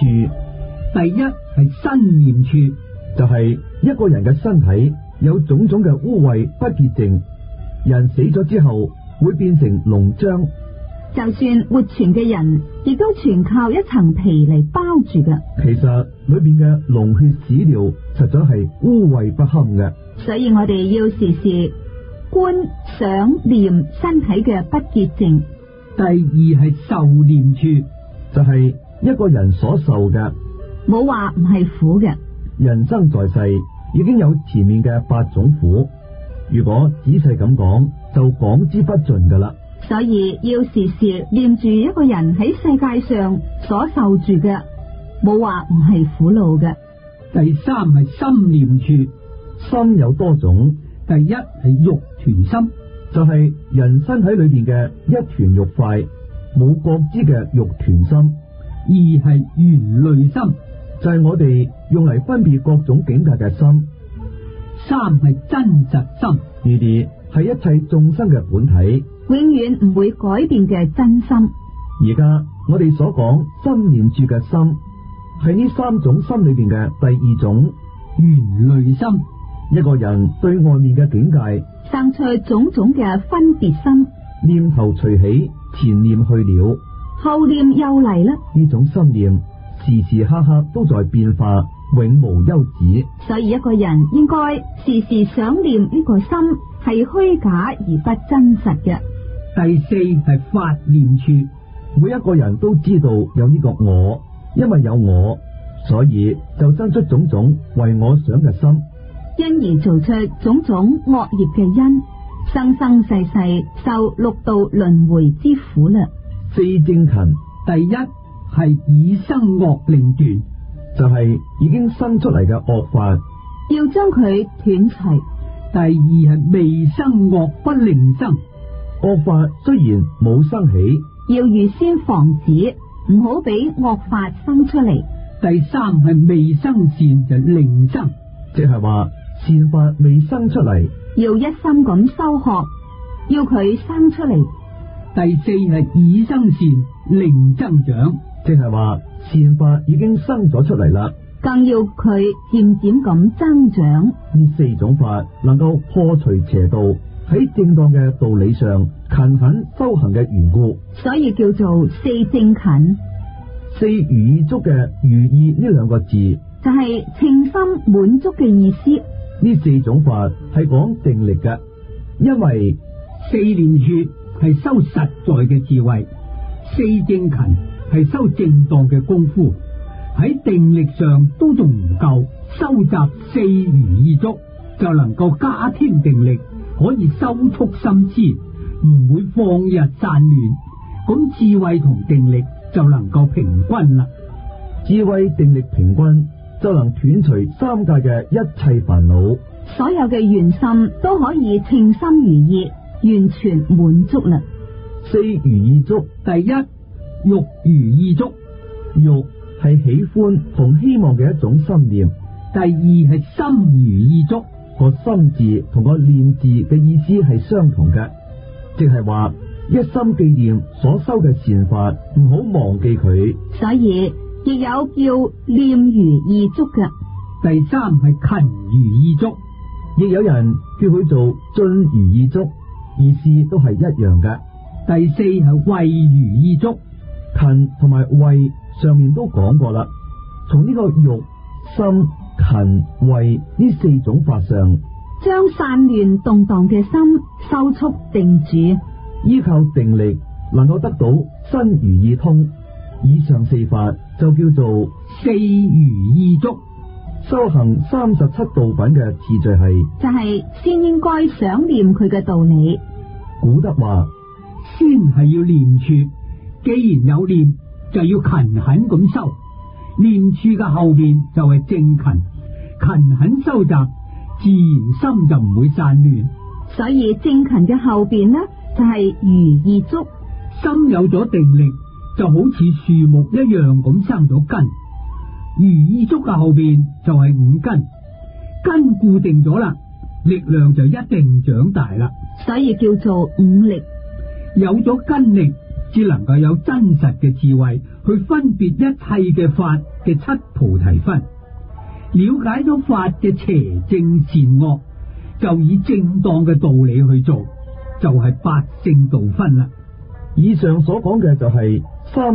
第一係身念處， 就係一個人嘅身體有種種嘅污穢不潔淨，人死咗之後會變成膿漿。 就算活存嘅人，亦都全靠一層皮嚟包住嘅。 其實裏邊嘅膿血屎尿實在係污穢不堪嘅， 所以我哋要時時觀想念身體嘅不潔淨。 第二係受念處， 就係一個人所受嘅， 冇話唔係苦嘅。 人生在世已經有前面嘅8種苦，如果仔細咁講，就講之不盡噶啦。 所以要時時念住一個人喺世界上所受住嘅，冇話唔係苦惱嘅。 第三係心念處， 心有多種， 第一係肉團心， 就係人身體裏邊嘅一團肉塊，冇覺知嘅肉團心。 二係緣類心， 就係我哋用嚟分別各種境界嘅心。 三係真實心， 呢啲係一切眾生嘅本體， 永遠唔會改變嘅真心。 而家我哋所講心念處嘅心，係呢3種心裏邊嘅第2種緣類心。 一個人對外面嘅境界生出種種嘅分別心， 念頭隨起，前念去了， 後念又嚟啦。 呢種心念時時刻刻都在變化，永無休止。 所以一個人應該時時想念呢個心係虛假而不真實嘅。 第四係法念處， 每一個人都知道有呢個我，因為有我，所以就生出種種為我想嘅心， 因而做出種種惡業嘅因，生生世世受6道輪迴之苦啦。 四正勤， 第一係已生惡令斷， 就係已經生出嚟嘅惡法， 要將佢斷除。 第二係未生惡不令生， 惡法雖然冇生起， 要預先防止，唔好俾惡法生出嚟。 第三係未生善就令生， 即係話善法未生出嚟， 要一心咁修學，要佢生出嚟。 第四係已生善令增長， 即係話善法已經生咗出嚟啦， 更要佢漸漸咁增長。 呢4種法能夠破除邪道，喺正當嘅道理上勤懇修行嘅緣故， 所以叫做四正勤。 四如意足嘅如意呢2個字， 就係稱心滿足嘅意思。 呢4種法係講定力嘅，因為四念處係修實在嘅智慧，四正勤係修正當嘅功夫，喺定力上都仲唔夠，收集四如意足就能夠加添定力，可以收束心思，唔會放逸散亂，咁智慧同定力就能夠平均啦。 智慧定力平均，就能斷除3界嘅一切煩惱， 所有嘅緣心都可以稱心如意，完全滿足啦。 四如意足， 第一欲如意足， 欲係喜歡同希望嘅一種心念。 第二係心如意足， 個心字同個念字嘅意思係相同嘅，即係話一心記念所修嘅善法，唔好忘記佢。 所以亦有叫念如意足嘅。 第三係勤如意足， 亦有人叫佢做進如意足，意思都係一樣嘅。 第四係慧如意足， 勤同埋慧上面都講過啦。從呢個欲、心、勤、慧呢4種法上， 將散亂動蕩嘅心收束定住， 依靠定力能夠得到身如意通。以上4法就叫做四如意足。 修行37道品嘅次序係， 就係先應該想念佢嘅道理。 古德話， 先係要念處，既然有念，就要勤懇咁修。念處嘅後邊就係正勤，勤懇修習，自然心就唔會散亂。 所以正勤嘅後邊呢，就係如意足。 心有咗定力，就好似樹木一樣咁生咗根。如意足嘅後邊就係5根，根固定咗啦，力量就一定長大啦。 所以叫做5力。 有咗根力， 只能夠有真實嘅智慧去分別一切嘅法嘅七菩提分，了解咗法嘅邪正善惡，就以正當嘅道理去做，就係八聖道分啦。 以上所講嘅就係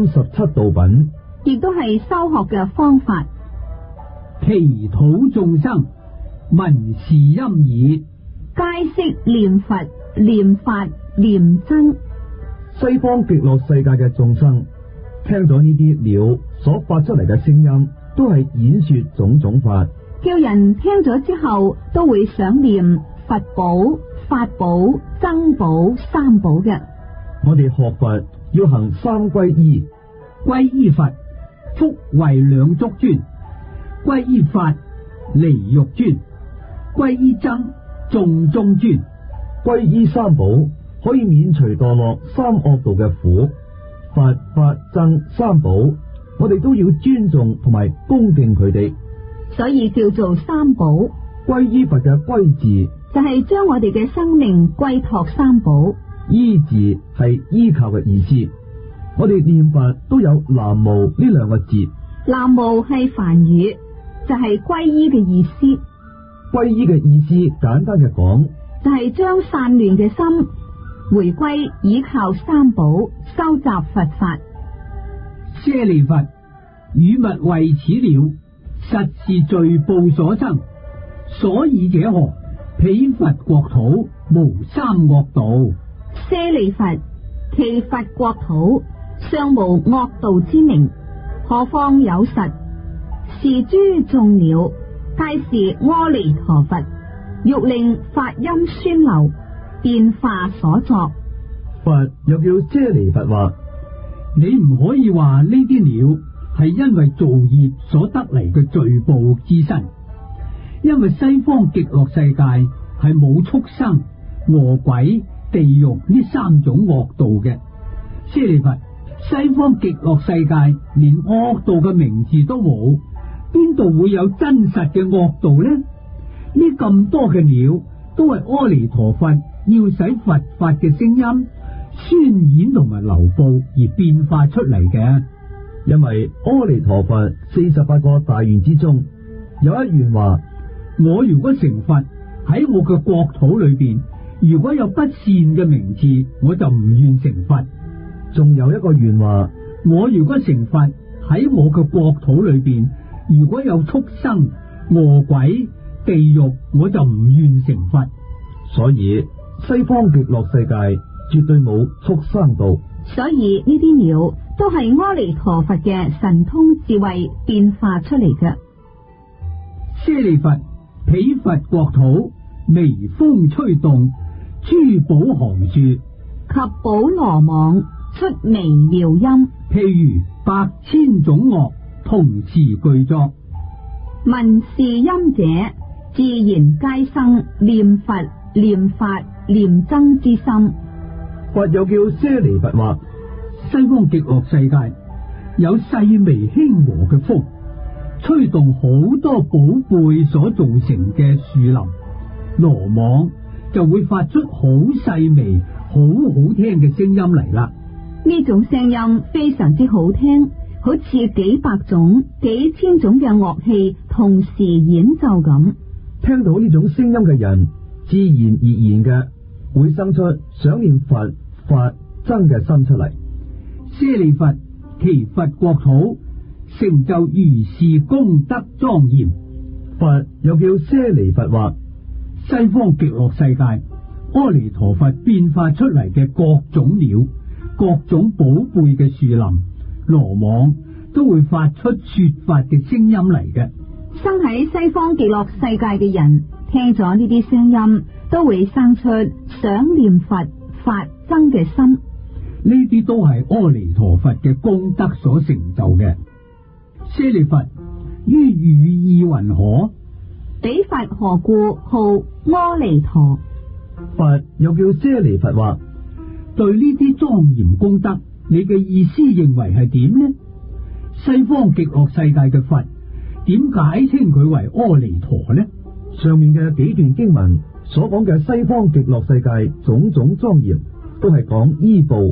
37道品， 亦都係修學嘅方法。 祈禱眾生聞是音耳， 皆悉念佛、念法、念僧。 西方極樂世界嘅眾生聽咗呢啲鳥所發出嚟嘅聲音，都係演說種種法， 叫人聽咗之後都會想念佛寶、法寶、僧寶、三寶嘅。 我哋學佛要行三歸依， 歸依佛福慧兩足尊，歸依法離欲尊，歸依僧眾中尊， 歸依三寶可以免除墮落三惡道嘅苦。佛法僧三寶，我哋都要尊重同埋恭敬佢哋， 所以叫做三寶。 歸依佛嘅歸字就係將我哋嘅生命歸託三寶， 依字係依靠嘅意思。我哋念佛都有南無呢兩個字， 南無係梵語，就係歸依嘅意思。 歸依嘅意思簡單嘅講， 就係將散亂嘅心回歸倚靠三寶，收集佛法。 舍利弗，汝勿為此了，實是罪報所生。所以者何？彼佛國土無三惡道。 舍利弗，其佛國土尚無惡道之名，何況有實？是諸眾鳥，皆是阿彌陀佛欲令法音宣流變化所作。 佛又叫舍利弗話： 你唔可以話呢啲鳥係因為造業所得嚟嘅罪報之身，因為西方極樂世界係冇畜生、餓鬼、地獄呢三種惡道嘅。舍利弗，西方極樂世界連惡道嘅名字都冇，邊度會有真實嘅惡道呢？呢咁多嘅鳥都係阿彌陀佛要使佛法嘅聲音宣演同埋流布而變化出嚟嘅。 因為阿彌陀佛48個大願之中有一願話： 我如果成佛喺我嘅國土裏邊，如果有不善嘅名字，我就唔願成佛。 仲有一個願話： 我如果成佛喺我嘅國土裏邊，如果有畜生、餓鬼、地獄，我就唔願成佛。 所以西方極樂世界絕對冇畜生道。 所以呢啲鳥都係阿彌陀佛嘅神通智慧變化出嚟嘅。 舍利弗，彼佛國土微風吹動，珠寶行樹， 及寶羅網出微妙音， 譬如百千種樂同時具作。 聞是音者，自然皆生念佛、念法、念僧之心。 佛又叫舍利弗話： 西方極樂世界有細微輕和嘅風，吹動好多寶貝所造成嘅樹林，羅網就會發出好細微、好好聽嘅聲音嚟啦。 呢種聲音非常之好聽，好似幾百種、幾千種嘅樂器同時演奏咁。 聽到呢種聲音嘅人，自然而然嘅會生出想念佛法僧嘅心出嚟。 舍利弗，其佛國土成就如是功德莊嚴。 佛又叫舍利弗話： 西方極樂世界阿彌陀佛變化出嚟嘅各種鳥、各種寶貝嘅樹林、羅網，都會發出說法嘅聲音嚟嘅。 生喺西方極樂世界嘅人聽咗呢啲聲音，都會生出想念佛法僧嘅心。 呢啲都係阿彌陀佛嘅功德所成就嘅。舍利弗，於語意云何？ 彼佛何故號阿彌陀？ 佛又叫舍利弗話： 對呢啲莊嚴功德，你嘅意思認為係點呢？西方極樂世界嘅佛點解稱佢為阿彌陀呢？ 上面嘅幾段經文所講嘅西方極樂世界種種莊嚴，都係講依報，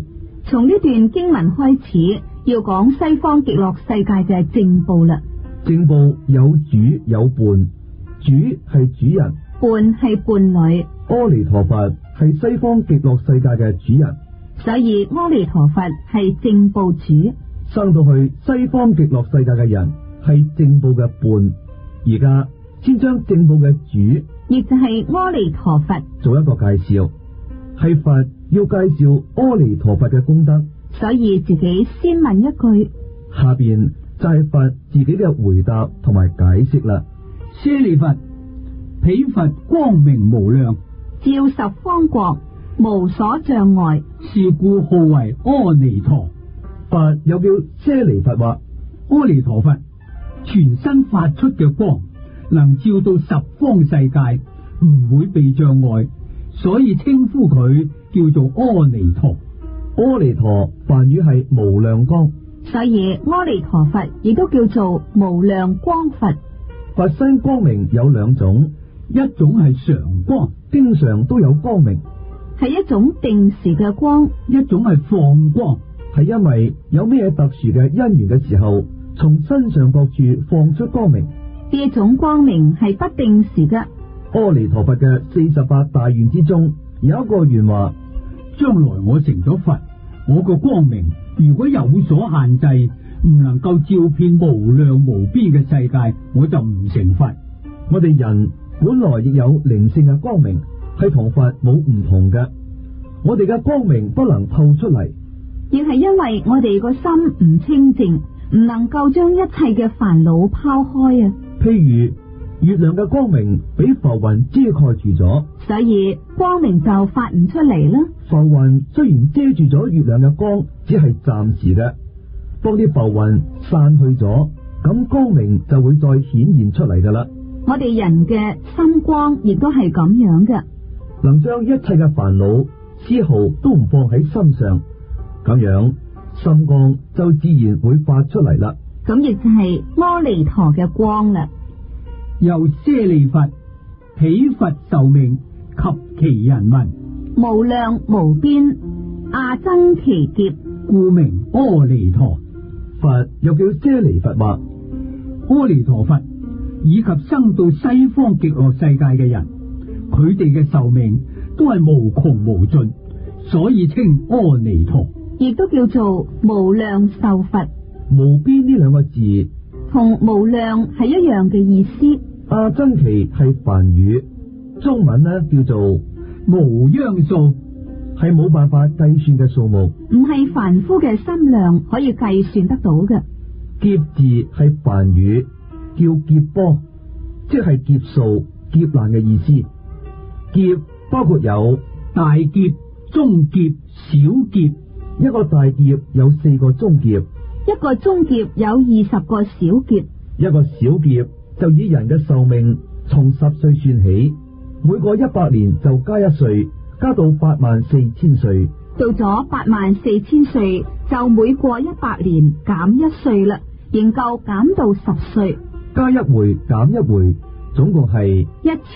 從呢段經文開始，要講西方極樂世界嘅正報啦。 正報有主有伴，主係主人， 伴係伴侶。 阿彌陀佛係西方極樂世界嘅主人， 所以阿彌陀佛係正報主。 生到去西方極樂世界嘅人係正報嘅伴。而家先將正報嘅主， 亦就係阿彌陀佛做一個介紹，係佛要介紹阿彌陀佛嘅功德， 所以自己先問一句， 下邊就係佛自己嘅回答同埋解釋啦。 舍利弗，彼佛光明無量， 照十方國，無所障礙， 是故號為阿彌陀。 佛又叫舍利弗話， 阿彌陀佛全身發出嘅光，能照到十方世界，唔會被障礙，所以稱呼佢叫做阿彌陀。 阿彌陀梵語係無量光， 所以阿彌陀佛亦都叫做無量光佛。 佛身光明有兩種， 一種係常光， 經常都有光明， 係一種定時嘅光； 一種係放光， 係因為有咩特殊嘅因緣嘅時候，從身上各處放出光明。 呢一種光明係不定時嘅。 阿彌陀佛嘅48大願之中，有一個願話： 將來我成咗佛，我個光明如果有所限制，唔能夠照遍無量無邊嘅世界，我就唔成佛。 我哋人本來亦有靈性嘅光明，係同佛冇唔同嘅。我哋嘅光明不能透出嚟， 亦係因為我哋個心唔清淨，唔能夠將一切嘅煩惱拋開啊。 譬如月亮嘅光明俾浮雲遮蓋住咗， 所以光明就發唔出嚟啦。 浮雲雖然遮住咗月亮嘅光，只係暫時嘅。當啲浮雲散去咗，咁光明就會再顯現出嚟噶啦。 我哋人嘅心光亦都係咁樣嘅， 能將一切嘅煩惱絲毫都唔放喺心上，咁樣心光就自然會發出嚟啦。 咁亦就係阿彌陀嘅光啦。 又舍利弗，彼佛壽命及其人民， 無量無邊，阿僧祇劫， 故名阿彌陀。 佛又叫舍利弗話， 阿彌陀佛以及生到西方極樂世界嘅人，佢哋嘅壽命都係無窮無盡，所以稱阿彌陀， 亦都叫做無量壽佛。 無邊呢兩個字同無量係一樣嘅意思。 阿僧祇係梵語，中文呢叫做無央數， 係冇辦法計算嘅數目， 唔係凡夫嘅心量可以計算得到嘅。 劫字係梵語，叫劫波，即係劫數、劫難嘅意思。劫包括有大劫、中劫、小劫。 一個大劫有4個中劫， 一個中劫有20個小劫， 一個小劫就以人嘅壽命從10歲算起，每過100年就加1歲，加到84000歲。 到咗84000歲就每過100年減1歲啦，仍夠減到10歲， 加一回減一回，總共係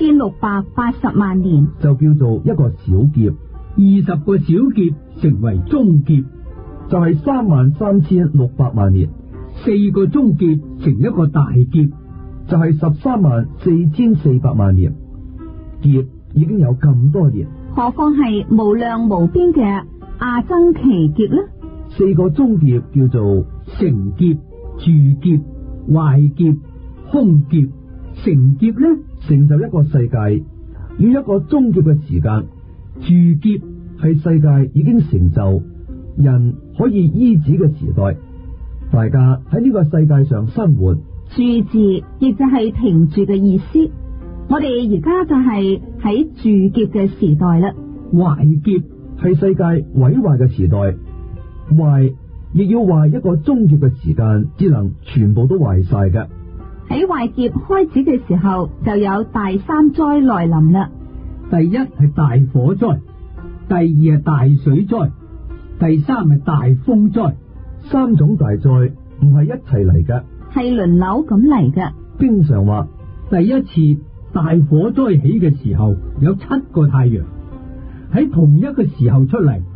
1680萬年， 就叫做一個小劫。 20個小劫成為中劫， 就係33600萬年。 4個中劫成一個大劫， 就係134400萬年。劫已經有咁多年， 何況係無量無邊嘅阿僧祇劫呢 ？4個中劫叫做成劫、住劫、壞劫、空劫。成劫呢， 成就一個世界，要一個中劫嘅時間。 住劫係世界已經成就，人可以依止嘅時代。大家喺呢個世界上生活。 住字亦就係停住嘅意思。我哋而家就係喺住劫嘅時代啦。 壞劫係世界毀壞嘅時代，壞亦要壞一個中劫嘅時間，只能全部都壞晒嘅。 喺壞劫開始嘅時候，就有第3災來臨啦。 第一係大火災，第二係大水災，第三係大風災。 三種大災唔係一齊嚟嘅， 係輪流咁嚟嘅。 經常話第一次大火災起嘅時候，有7個太陽喺同一個時候出嚟，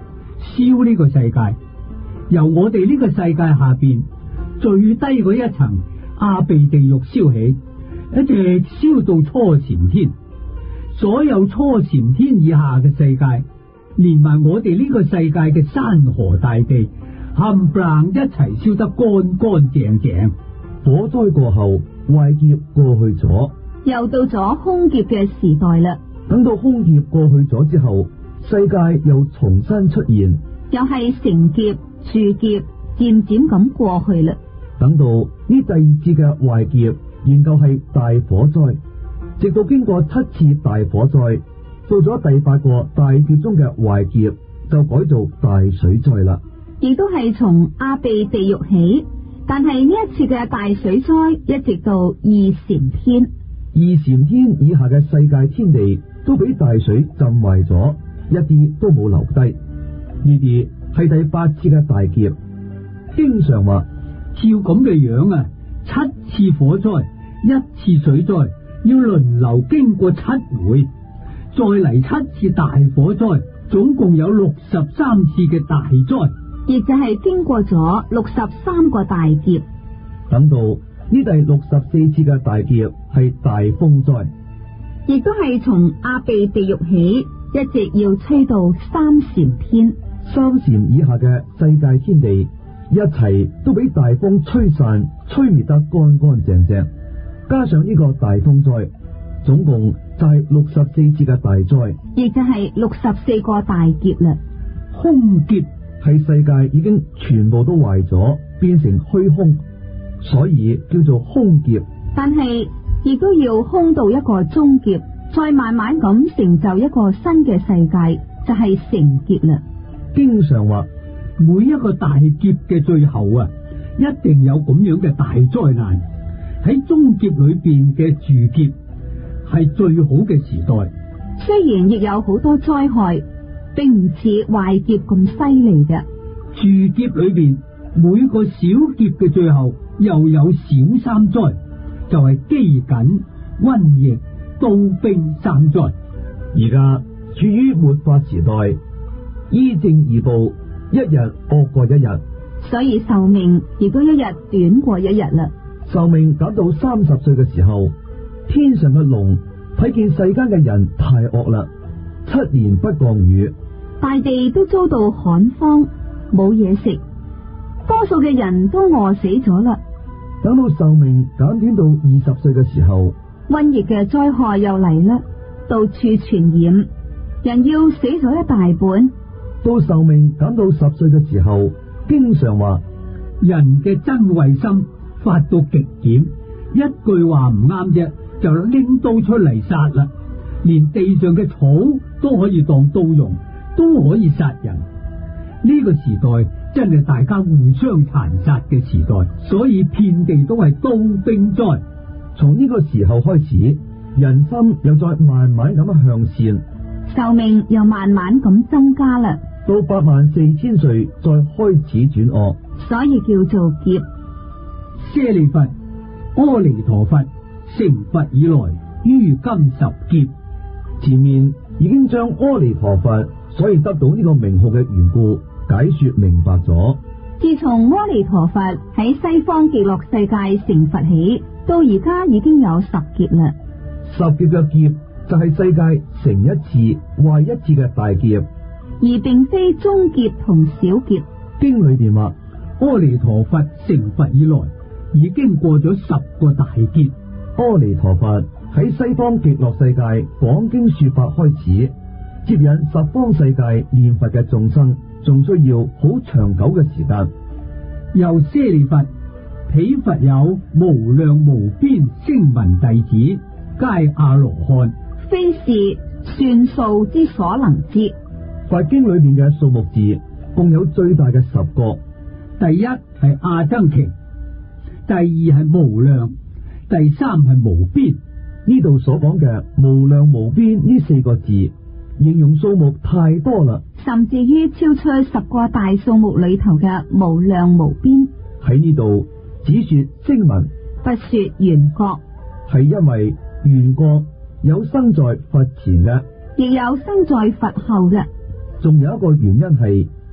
燒呢個世界，由我哋呢個世界下邊最低嗰一層阿鼻地獄燒起，一直燒到初禪天。所有初禪天以下嘅世界，連埋我哋呢個世界嘅山河大地，冚唪唥一齊燒得乾乾淨淨。 火災過後，壞劫過去咗， 又到咗空劫嘅時代啦。 等到空劫過去咗之後，世界又重新出現， 又係成劫、住劫，漸漸咁過去啦。 等到呢第二次嘅壞劫，仍舊係大火災，直到經過7次大火災，到咗第8個大劫中嘅壞劫，就改做大水災啦。 亦都係從阿鼻地獄起，但係呢一次嘅大水災一直到二禪天。 二禪天以下嘅世界天地都俾大水浸壞咗，一啲都冇留低。呢啲係第8次嘅大劫。經常話， 照咁嘅樣啊，7次火災，1次水災，要輪流經過7回，再嚟7次大火災，總共有63次嘅大災， 亦就係經過咗63個大劫。 等到呢第64次嘅大劫係大風災， 亦都係從阿鼻地獄起，一直要吹到3禪天。 3禪以下嘅世界天地一齊都俾大風吹散、吹滅得乾乾淨淨，加上呢個大風災，總共就係64次嘅大災， 亦就係64個大劫啦。 空劫係世界已經全部都壞咗，變成虛空，所以叫做空劫。 但係亦都要空到一個終劫，再慢慢咁成就一個新嘅世界，就係成劫啦。 經常話， 每一個大劫嘅最後啊，一定有咁樣嘅大災難。喺終劫裏邊嘅住劫係最好嘅時代， 雖然亦有好多災害，並唔似壞劫咁犀利嘅。 住劫裏邊每個小劫嘅最後又有小三災，就係饑饉、瘟疫、刀兵3災。 而家處於末法時代，依正而報，一日惡過一日， 所以壽命亦都一日短過一日啦。 壽命減到30歲嘅時候，天上嘅龍睇見世間嘅人太惡啦，7年不降雨， 大地都遭到旱荒，冇嘢食，多數嘅人都餓死咗啦。 等到壽命減短到20歲嘅時候， 瘟疫嘅災害又嚟啦，到處傳染，人要死咗一大半。 到壽命減到10歲嘅時候，經常話人嘅憎畏心發到極點，一句話唔啱啫，就拎刀出嚟殺啦，連地上嘅草都可以當刀用，都可以殺人。呢個時代真係大家互相殘殺嘅時代，所以遍地都係刀兵災。 從呢個時候開始，人心又再慢慢咁向善， 壽命又慢慢咁增加啦。 到84000歲再開始轉惡， 所以叫做劫。 舍利弗，阿彌陀佛成佛以來，於今10劫。 前面已經將阿彌陀佛所以得到呢個名號嘅緣故解說明白咗。 自從阿彌陀佛喺西方極樂世界成佛起，到而家已經有10劫啦。 10劫嘅劫就係世界成一次壞一次嘅大劫， 而並非中劫同小劫。 經裏邊話， 阿彌陀佛成佛以來，已經過咗10個大劫。 阿彌陀佛喺西方極樂世界講經說法開始，接引10方世界念佛嘅眾生，仲需要好長久嘅時間。 又舍利弗，彼佛有無量無邊聲聞弟子，皆阿羅漢， 非是算數之所能知。 佛經裏面嘅數目字共有最大嘅10個， 第一係阿僧祇，第二係無量，第3係無邊。 呢度所講嘅無量無邊呢4個字，形容數目太多啦， 甚至於超出10個大數目裏頭嘅無量無邊。 喺呢度只說聲聞， 不說緣覺， 係因為緣覺有生在佛前嘅， 亦有生在佛後嘅。 仲有一個原因係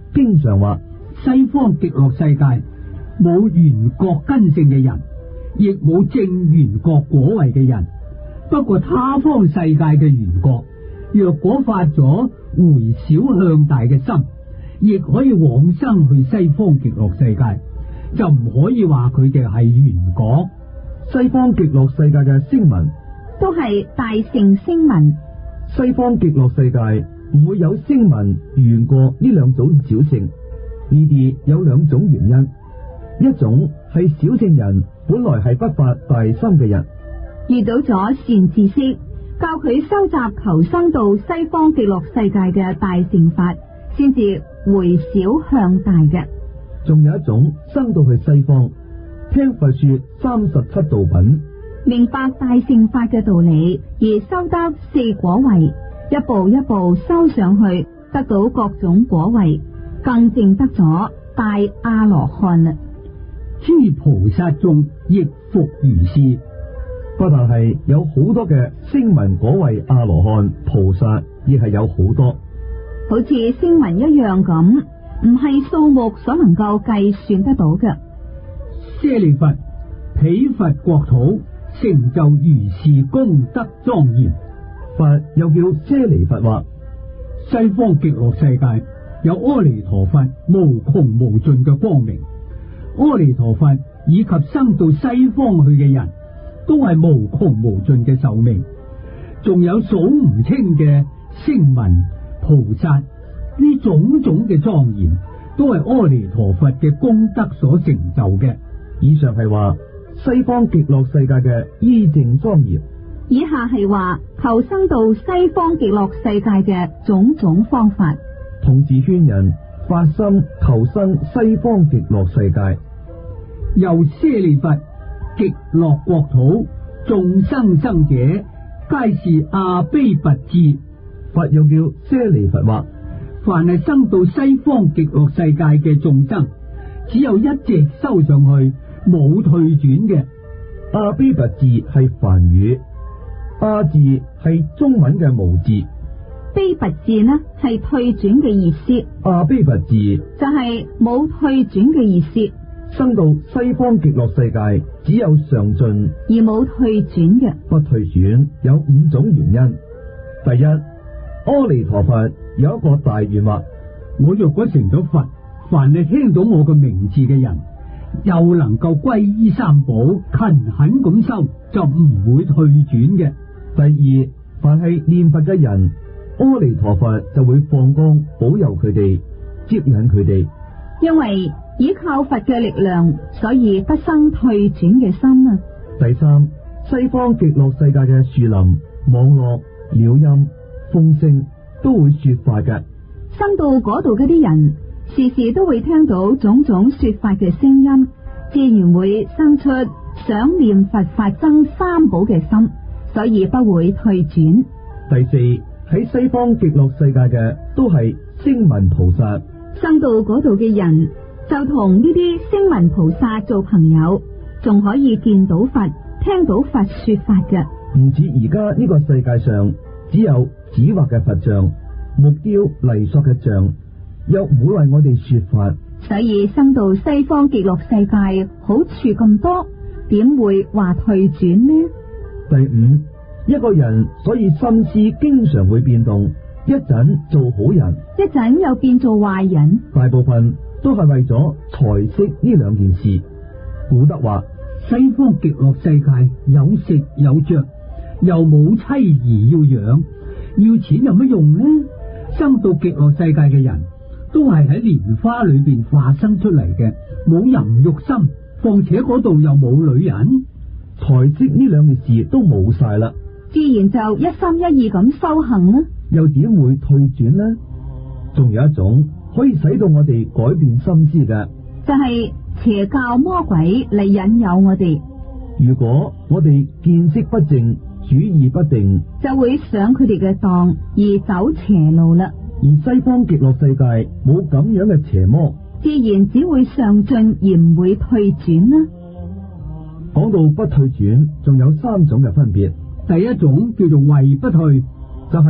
經常話西方極樂世界冇緣覺根性嘅人，亦冇正緣覺果位嘅人。不過他方世界嘅緣覺，若果發咗回小向大嘅心，亦可以往生去西方極樂世界，就唔可以話佢哋係緣覺。 西方極樂世界嘅聲聞都係大乘聲聞。 西方極樂世界唔會有聲聞緣覺呢兩種小乘，呢啲有兩種原因，一種係小乘人本來係不發大心嘅人， 遇到咗善知識，教佢收集求生到西方極樂世界嘅大乘法，先至回小向大嘅。 仲有一種生到去西方，聽佛說37道品， 明白大乘法嘅道理，而修得4果位，一步一步修上去，得到各種果位，更證得咗大阿羅漢啦。 諸菩薩眾亦復如是。 不但係有好多嘅聲聞果位阿羅漢菩薩，亦係有好多， 好似聲聞一樣咁，唔係數目所能夠計算得到嘅。 舍利弗，彼佛國土成就如是功德莊嚴。 佛又叫舍利弗話， 西方極樂世界有阿彌陀佛無窮無盡嘅光明，阿彌陀佛以及生到西方去嘅人都係無窮無盡嘅壽命，仲有數唔清嘅聲聞菩薩，呢種種嘅莊嚴都係阿彌陀佛嘅功德所成就嘅。 以上係話西方極樂世界嘅依正莊嚴， 以下係話求生到西方極樂世界嘅種種方法。 同時勸人發心求生西方極樂世界。 又舍利弗，極樂國土眾生生者，皆是阿鞞跋致。 佛又叫舍利弗話， 凡係生到西方極樂世界嘅眾生，只有一直修上去，冇退轉嘅。 阿鞞跋致係梵語，阿字係中文嘅無字， 鞞跋致呢係退轉嘅意思， 阿鞞跋致就係冇退轉嘅意思。 生到西方極樂世界，只有上進而冇退轉嘅。 不退轉有5種原因。第一，阿彌陀佛有一個大願話， 我若果成咗佛，凡係聽到我嘅名字嘅人，又能夠皈依三寶，勤懇咁修，就唔會退轉嘅。 第二，凡係念佛嘅人，阿彌陀佛就會放光保佑佢哋，接引佢哋。 因為依靠佛嘅力量，所以不生退轉嘅心啊。 第三，西方極樂世界嘅樹林、網絡、鳥音、風聲都會說法嘅。 生到嗰度嗰啲人，時時都會聽到種種說法嘅聲音，自然會生出想念佛法僧三寶嘅心，所以不會退轉。 第四，喺西方極樂世界嘅都係聲聞菩薩， 生到嗰度嘅人就同呢啲聲聞菩薩做朋友，仲可以見到佛、聽到佛說法嘅。 唔似而家呢個世界上只有紙畫嘅佛像、木雕泥塑嘅像，又唔會為我哋說法。 所以生到西方極樂世界好處咁多，點會話退轉呢？ 第五，一個人所以心思經常會變動，一陣做好人， 一陣又變做壞人， 大部分都係為咗財色呢兩件事。古德話， 西方極樂世界有食有着，又冇妻兒要養，要錢有乜用呢？生到極樂世界嘅人都係喺蓮花裏邊化生出嚟嘅，冇淫欲心，況且嗰度又冇女人， 財色呢兩件事都冇晒啦， 自然就一心一意咁修行啦。 又點會退轉呢？仲有一種可以使到我哋改變心思嘅， 就係邪教魔鬼嚟引誘我哋。 如果我哋見識不正、主意不定， 就會上佢哋嘅當而走邪路啦。 而西方極樂世界冇咁樣嘅邪魔， 自然只會上進而唔會退轉啦。 講到不退轉，仲有3種嘅分別。 第一種叫做位不退， 就係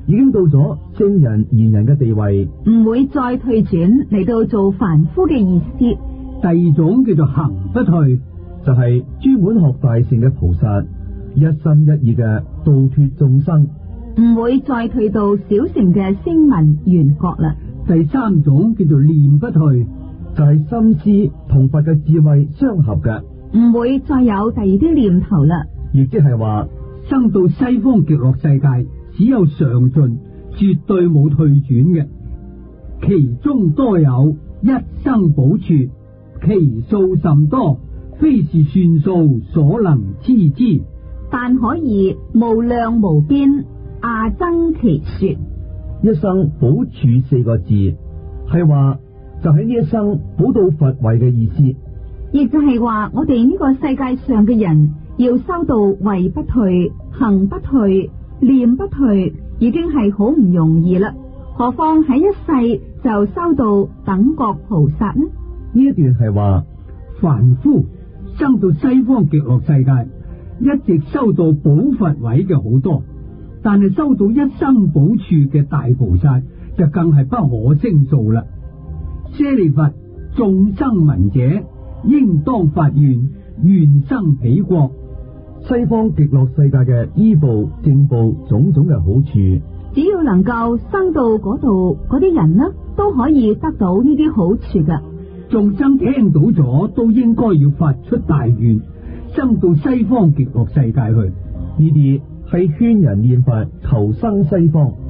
已經到咗聖人賢人嘅地位， 唔會再退轉嚟到做凡夫嘅意思。 第二種叫做行不退， 就係專門學大乘嘅菩薩，一心一意嘅度脫眾生， 唔會再退到小乘嘅聲聞緣覺啦。 第三種叫做念不退， 就係心思同佛嘅智慧相合嘅， 唔會再有第二啲念頭啦。 亦即係話生到西方極樂世界，只有上進，絕對冇退轉嘅。其中多有一生補處，其數甚多，非是算數所能知之。 但可以無量無邊阿僧祇說。 一生補處四個字，係話就喺呢一生補到佛位嘅意思， 亦就係話我哋呢個世界上嘅人要修到位不退、行不退、念不退，已經係好唔容易啦。何況喺一世就修到等覺菩薩呢？ 呢一段係話凡夫生到西方極樂世界，一直修到補佛位嘅好多，但係修到一生補處嘅大菩薩就更係不可勝數啦。舍利弗，眾生聞者，應當發願，願生彼國。 西方極樂世界嘅醫部、正部種種嘅好處， 只要能夠生到嗰度，嗰啲人呢都可以得到呢啲好處噶。 眾生聽到咗，都應該要發出大願，生到西方極樂世界去。 呢啲係勸人念佛求生西方。